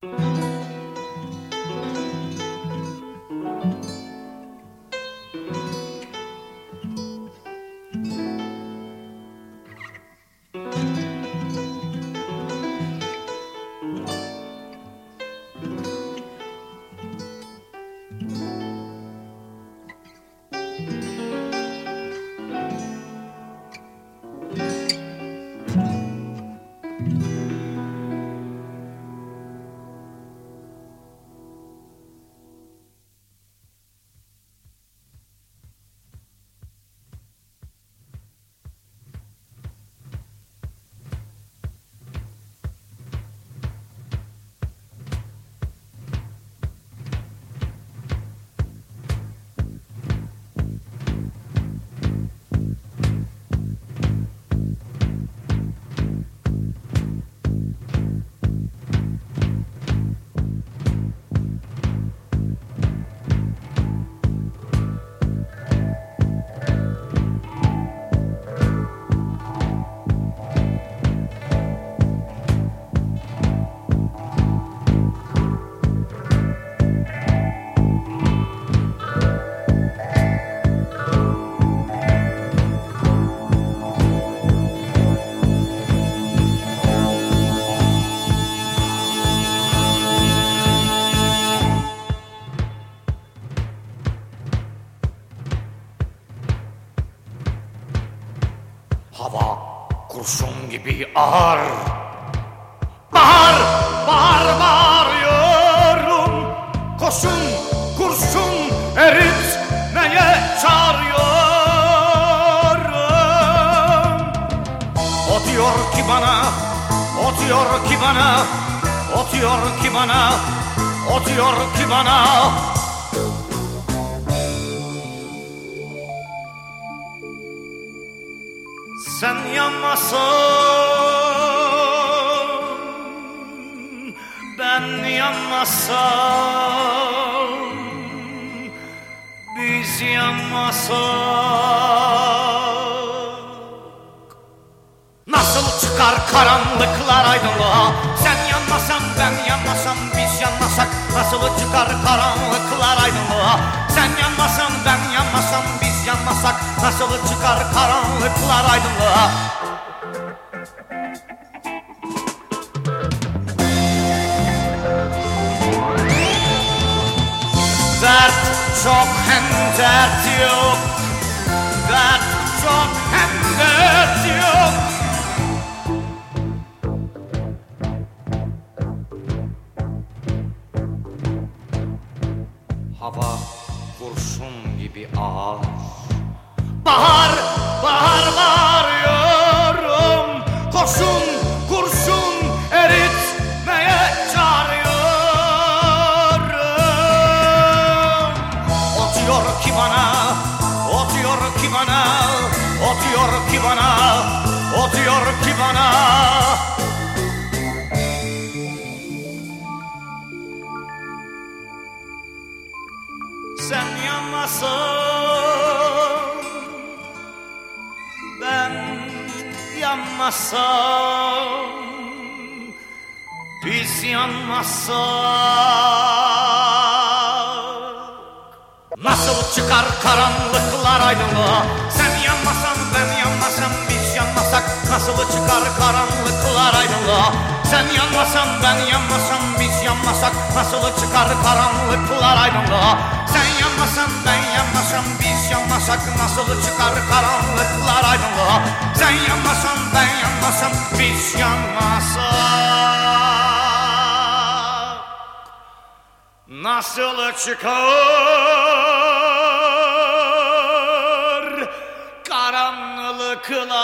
Hava kurşun gibi ağır. Bahar, bahar bağırıyorum. Koşun, kurşun eritmeye çağırıyorum. O diyor ki bana, o diyor ki bana, o diyor ki bana, o diyor ki bana. Sen yanmasan, ben yanmasam, biz yanmasak, nasıl çıkar karanlıklar aydınlığa? Sen yanmasan, ben yanmasam, biz yanmasak, nasıl çıkar karanlıklar aydınlığa? Sen yanmasan, ben yanmasam, biz yanmasak, nasıl çıkar karanlıklar aydınlığa? Dert çok hem dert yok, dert çok hem dert yok. Hava kurşun gibi ağır. Bahar, bahar bağırıyorum. Koşun, kurşun eritmeye çağırıyorum. O diyor ki bana, o diyor ki bana, o diyor ki bana, o diyor ki bana. Sen yanmasan, ben yanmasam, biz yanmasak, nasıl çıkar karanlıklar aydınlığa? Sen yanmasan, ben yanmasam, biz yanmasak, nasıl çıkar karanlıklar aydınlığa? Sen yanmasan, ben yanmasam, biz yanmasak, nasıl çıkar karanlıklar aydınlığa? Sen yanmasan, ben yanmasam, biz yanmasak, nasıl çıkar karanlıklar aydınlığa? Sen yanmasan, ben yanmasam, biz yanmasak, nasıl çıkar karanlıklar